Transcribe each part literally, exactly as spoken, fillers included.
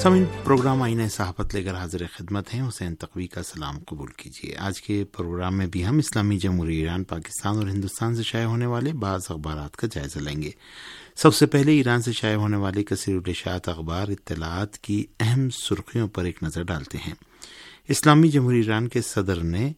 سامعین، پروگرام آئینہ صحافت لے کر حاضر خدمت ہیں، حسین تقوی کا سلام قبول کیجیے۔ آج کے پروگرام میں بھی ہم اسلامی جمہوریہ ایران، پاکستان اور ہندوستان سے شائع ہونے والے بعض اخبارات کا جائزہ لیں گے۔ سب سے پہلے ایران سے شائع ہونے والے کثیر الاشاعت اخبار اطلاعات کی اہم سرخیوں پر ایک نظر ڈالتے ہیں۔ اسلامی جمہوریہ ایران کے صدر نے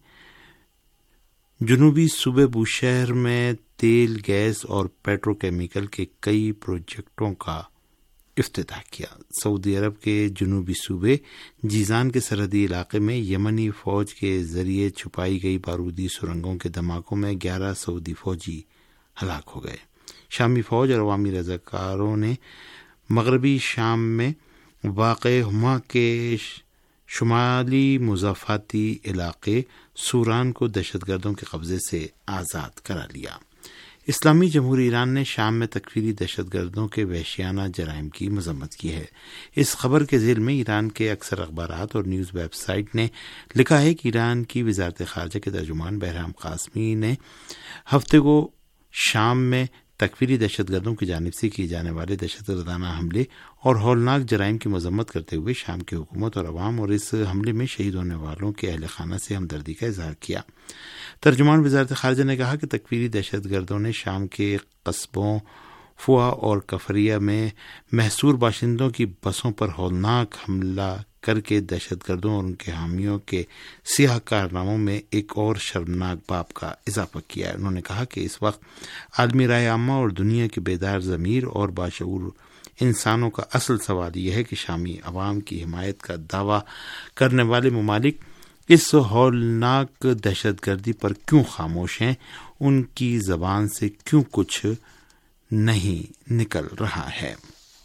جنوبی صوبے بوشہر میں تیل، گیس اور پیٹرو کیمیکل کے کئی پروجیکٹوں کا افتتاح کیا۔ سعودی عرب کے جنوبی صوبے جیزان کے سرحدی علاقے میں یمنی فوج کے ذریعے چھپائی گئی بارودی سرنگوں کے دھماکوں میں گیارہ سعودی فوجی ہلاک ہو گئے۔ شامی فوج اور عوامی رضاکاروں نے مغربی شام میں واقع حما کے شمالی مضافاتی علاقے سوران کو دہشت گردوں کے قبضے سے آزاد کرا لیا۔ اسلامی جمہوریہ ایران نے شام میں تکفیری دہشت گردوں کے وحشیانہ جرائم کی مذمت کی ہے۔ اس خبر کے ذیل میں ایران کے اکثر اخبارات اور نیوز ویب سائٹ نے لکھا ہے کہ ایران کی وزارت خارجہ کے ترجمان بہرام قاسمی نے ہفتے کو شام میں تکفیری دہشت گردوں کی جانب سے کیے جانے والے دہشت گردانہ حملے اور ہولناک جرائم کی مذمت کرتے ہوئے شام کی حکومت اور عوام اور اس حملے میں شہید ہونے والوں کے اہل خانہ سے ہمدردی کا اظہار کیا۔ ترجمان وزارت خارجہ نے کہا کہ تکفیری دہشت گردوں نے شام کے قصبوں فوا اور کفریہ میں محصور باشندوں کی بسوں پر ہولناک حملہ کر کے دہشت گردوں اور ان کے حامیوں کے سیاہ کارناموں میں ایک اور شرمناک باب کا اضافہ کیا ہے۔ انہوں نے کہا کہ اس وقت عالمی رائے عامہ اور دنیا کے بیدار ضمیر اور باشعور انسانوں کا اصل سوال یہ ہے کہ شامی عوام کی حمایت کا دعویٰ کرنے والے ممالک اس ہولناک دہشت گردی پر کیوں خاموش ہیں، ان کی زبان سے کیوں کچھ نہیں نکل رہا ہے۔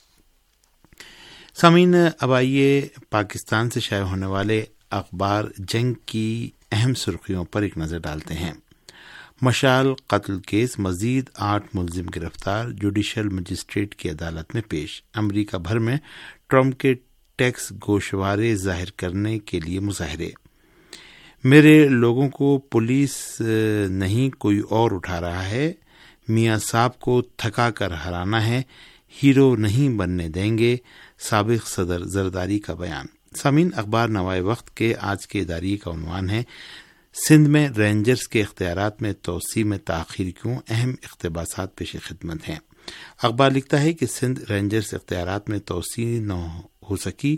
سامعین، اب آئیے پاکستان سے شائع ہونے والے اخبار جنگ کی اہم سرخیوں پر ایک نظر ڈالتے ہیں۔ مشال قتل کیس، مزید آٹھ ملزم گرفتار، جوڈیشل مجسٹریٹ کی عدالت میں پیش۔ امریکہ بھر میں ٹرمپ کے ٹیکس گوشوارے ظاہر کرنے کے لیے مظاہرے۔ میرے لوگوں کو پولیس نہیں کوئی اور اٹھا رہا ہے، میاں صاحب کو تھکا کر ہرانا ہے، ہیرو نہیں بننے دیں گے، سابق صدر زرداری کا بیان۔ سامعین، اخبار نوائے وقت کے آج کے اداریے کا عنوان ہے سندھ میں رینجرز کے اختیارات میں توسیع میں تاخیر کیوں، اہم اقتباسات پیش خدمت ہیں۔ اخبار لکھتا ہے کہ سندھ رینجرز اختیارات میں توسیع نہ ہو سکی،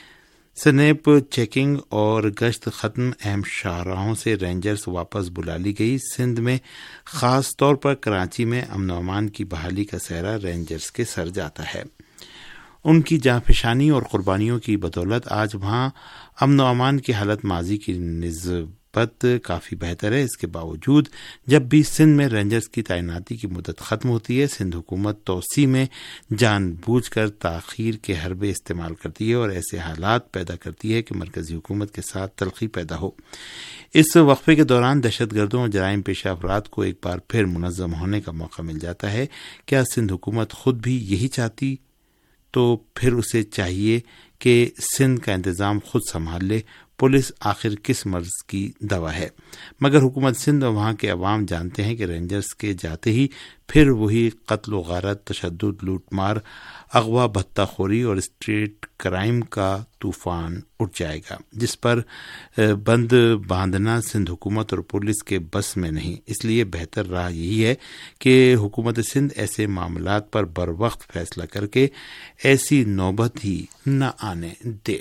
سنیپ چیکنگ اور گشت ختم، اہم شاہراہوں سے رینجرز واپس بلا لی گئی۔ سندھ میں خاص طور پر کراچی میں امن و امان کی بحالی کا سہرا رینجرز کے سر جاتا ہے۔ ان کی جانفشانی اور قربانیوں کی بدولت آج وہاں امن و امان کی حالت ماضی کی نسبت کافی بہتر ہے۔ اس کے باوجود جب بھی سندھ میں رینجرز کی تعیناتی کی مدت ختم ہوتی ہے، سندھ حکومت توسیع میں جان بوجھ کر تاخیر کے حربے استعمال کرتی ہے اور ایسے حالات پیدا کرتی ہے کہ مرکزی حکومت کے ساتھ تلخی پیدا ہو۔ اس وقفے کے دوران دہشت گردوں اور جرائم پیشہ افراد کو ایک بار پھر منظم ہونے کا موقع مل جاتا ہے۔ کیا سندھ حکومت خود بھی یہی چاہتی تو پھر اسے چاہیے کہ سندھ کا انتظام خود سنبھال لے۔ پولیس آخر کس مرض کی دوا ہے؟ مگر حکومت سندھ اور وہاں کے عوام جانتے ہیں کہ رینجرز کے جاتے ہی پھر وہی قتل و غارت، تشدد، لوٹ مار، اغوا، بھتہ خوری اور اسٹریٹ کرائم کا طوفان اٹھ جائے گا، جس پر بند باندھنا سندھ حکومت اور پولیس کے بس میں نہیں۔ اس لیے بہتر راہ یہی ہے کہ حکومت سندھ ایسے معاملات پر بر وقت فیصلہ کر کے ایسی نوبت ہی نہ آنے دے۔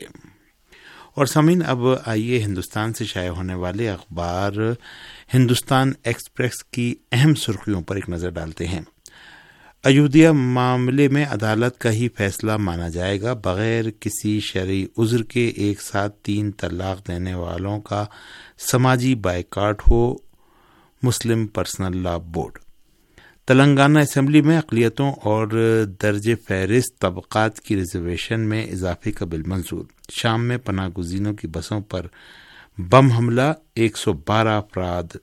اور سامعین، اب آئیے ہندوستان سے شائع ہونے والے اخبار ہندوستان ایکسپریس کی اہم سرخیوں پر ایک نظر ڈالتے ہیں۔ ایودھیا معاملے میں عدالت کا ہی فیصلہ مانا جائے گا، بغیر کسی شرعی عذر کے ایک ساتھ تین طلاق دینے والوں کا سماجی بائیکاٹ ہو، Muslim Personal Law Board. Telangana assembly میں اقلیتوں اور درج فہرست طبقات کی ریزرویشن میں اضافے کا بل منظور۔ شام میں پناہ گزینوں کی بسوں پر بم حملہ، ایک سو بارہ افراد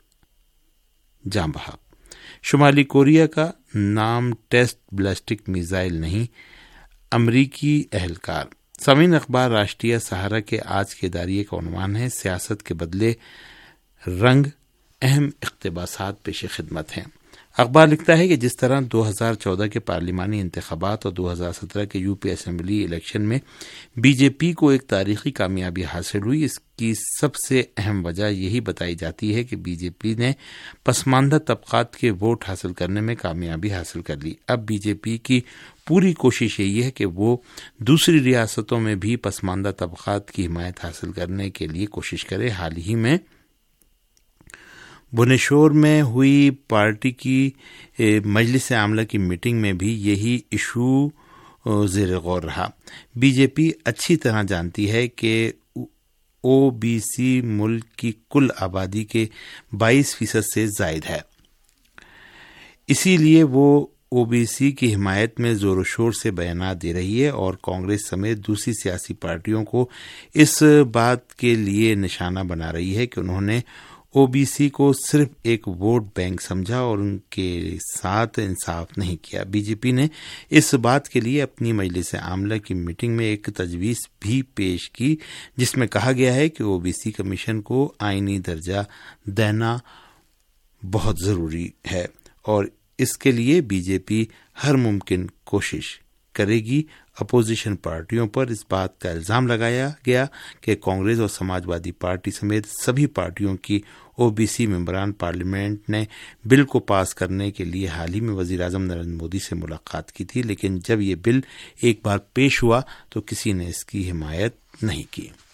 جاں بحق۔ شمالی کوریا کا نام ٹیسٹ بیلسٹک میزائل نہیں، امریکی اہلکار۔ سامعین، اخبار راشٹریہ سہارا کے آج کے اداریے کا عنوان ہے سیاست کے بدلے رنگ، اہم اقتباسات پیش خدمت ہیں۔ اخبار لکھتا ہے کہ جس طرح دو ہزار چودہ کے پارلیمانی انتخابات اور دو ہزار سترہ کے یو پی اسمبلی الیکشن میں بی جے پی کو ایک تاریخی کامیابی حاصل ہوئی، اس کی سب سے اہم وجہ یہی بتائی جاتی ہے کہ بی جے پی نے پسماندہ طبقات کے ووٹ حاصل کرنے میں کامیابی حاصل کر لی۔ اب بی جے پی کی پوری کوشش یہی ہے کہ وہ دوسری ریاستوں میں بھی پسماندہ طبقات کی حمایت حاصل کرنے کے لیے کوشش کرے۔ حال ہی میں بھونیشور میں ہوئی پارٹی کی مجلس عاملہ کی میٹنگ میں بھی یہی ایشو زیر غور رہا۔ بی جے پی اچھی طرح جانتی ہے کہ او بی سی ملک کی کل آبادی کے بائیس فیصد سے زائد ہے، اسی لیے وہ او بی سی کی حمایت میں زور و شور سے بیانات دے رہی ہے اور کانگریس سمیت دوسری سیاسی پارٹیوں کو اس بات کے لیے نشانہ بنا رہی ہے کہ انہوں نے او بی سی کو صرف ایک ووٹ بینک سمجھا اور ان کے ساتھ انصاف نہیں کیا۔ بی جے پی نے اس بات کے لیے اپنی مجلس عاملہ کی میٹنگ میں ایک تجویز بھی پیش کی جس میں کہا گیا ہے کہ او بی سی کمیشن کو آئینی درجہ دینا بہت ضروری ہے اور اس کے لیے بی جے پی ہر ممکن کوشش کرے گی۔ اپوزیشن پارٹیوں پر اس بات کا الزام لگایا گیا کہ کانگریس اور سماجوادی پارٹی سمیت سبھی پارٹیوں کی او بی سی ممبران پارلیمنٹ نے بل کو پاس کرنے کے لیے حال ہی میں وزیر اعظم نریندر مودی سے ملاقات کی تھی، لیکن جب یہ بل ایک بار پیش ہوا تو کسی نے اس کی حمایت نہیں کی۔